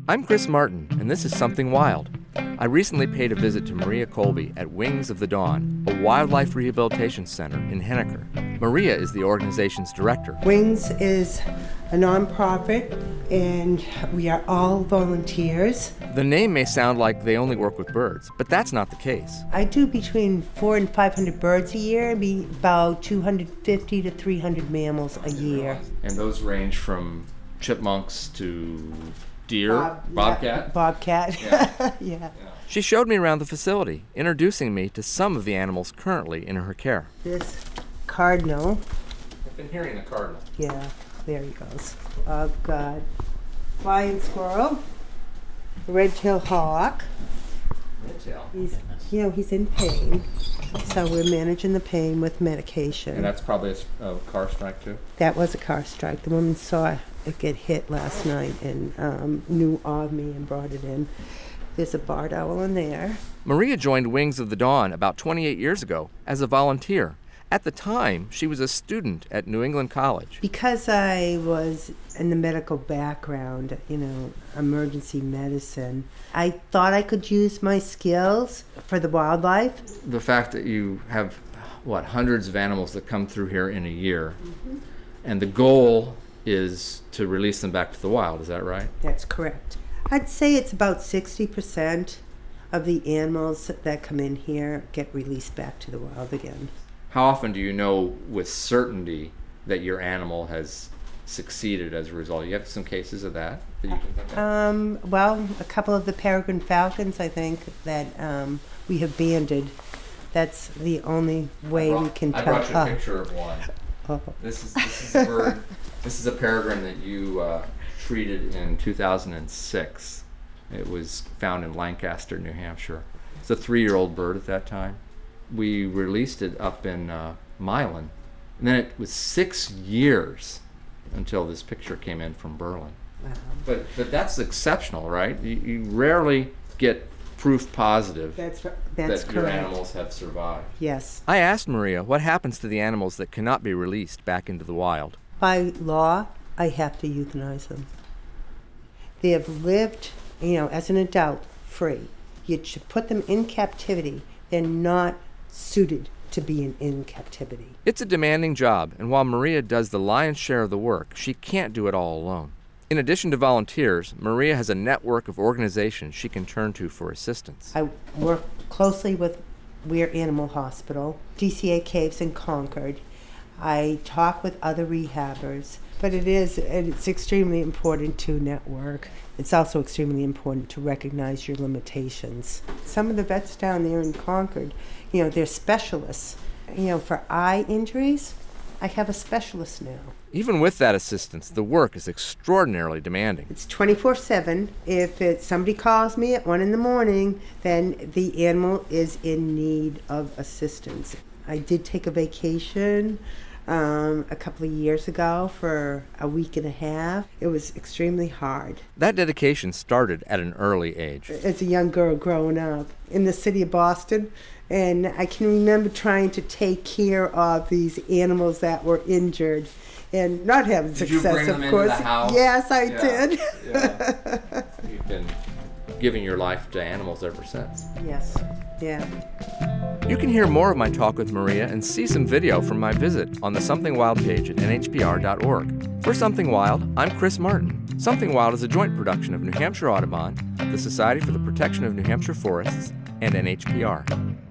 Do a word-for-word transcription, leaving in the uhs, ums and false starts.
I'm Chris Martin, and this is Something Wild. I recently paid a visit to Maria Colby at Wings of the Dawn, a wildlife rehabilitation center in Henniker. Maria is the organization's director. Wings is a nonprofit, and we are all volunteers. The name may sound like they only work with birds, but that's not the case. I do between four and five hundred birds a year, and be about two hundred fifty to three hundred mammals a year. And those range from chipmunks to deer, Bob, bobcat? Yeah, bobcat, Yeah. yeah. She showed me around the facility, introducing me to some of the animals currently in her care. This cardinal. I've been hearing the cardinal. Yeah, there he goes. I've got flying squirrel, red-tailed hawk. Red-tail. He's, you know, he's in pain, so we're managing the pain with medication. And that's probably a, a car strike too? That was a car strike. The woman saw it get hit last night and um, knew of me and brought it in. There's a barred owl in there. Maria joined Wings of the Dawn about twenty-eight years ago as a volunteer. At the time, she was a student at New England College. Because I was in the medical background, you know, emergency medicine, I thought I could use my skills for the wildlife. The fact that you have, what, hundreds of animals that come through here in a year, mm-hmm. and the goal is to release them back to the wild, is that right? That's correct. I'd say it's about sixty percent of the animals that come in here get released back to the wild again. How often do you know with certainty that your animal has succeeded as a result? You have some cases of that that you can think of? Um, well, a couple of the peregrine falcons, I think, that um, we have banded. That's the only way brought, we can I tell. brought you a oh. picture of one. Oh. This is this is a bird. This is a peregrine that you uh, treated in two thousand six. It was found in Lancaster, New Hampshire. It's a three-year-old bird at that time. We released it up in uh, Milan, and then it was six years until this picture came in from Berlin. Wow. But but that's exceptional, right? You, you rarely get proof positive That's right. That's that correct. your animals have survived. Yes. I asked Maria what happens to the animals that cannot be released back into the wild. By law, I have to euthanize them. They have lived, you know, as an adult, free. You should put them in captivity. They're not suited to being in captivity. It's a demanding job, and while Maria does the lion's share of the work, she can't do it all alone. In addition to volunteers, Maria has a network of organizations she can turn to for assistance. I work closely with Weir Animal Hospital, D C A Caves in Concord. I talk with other rehabbers, but it is it's extremely important to network. It's also extremely important to recognize your limitations. Some of the vets down there in Concord, you know, they're specialists. You know, for eye injuries, I have a specialist now. Even with that assistance, the work is extraordinarily demanding. It's twenty-four seven. If it, somebody calls me at one in the morning, then the animal is in need of assistance. I did take a vacation um, a couple of years ago for a week and a half. It was extremely hard. That dedication started at an early age. As a young girl growing up in the city of Boston, and I can remember trying to take care of these animals that were injured and not having did success, you bring of them course. Into the house? Yes, I yeah. did. Yeah. You've been giving your life to animals ever since. Yes, yeah. You can hear more of my talk with Maria and see some video from my visit on the Something Wild page at N H P R dot org. For Something Wild, I'm Chris Martin. Something Wild is a joint production of New Hampshire Audubon, the Society for the Protection of New Hampshire Forests, and N H P R.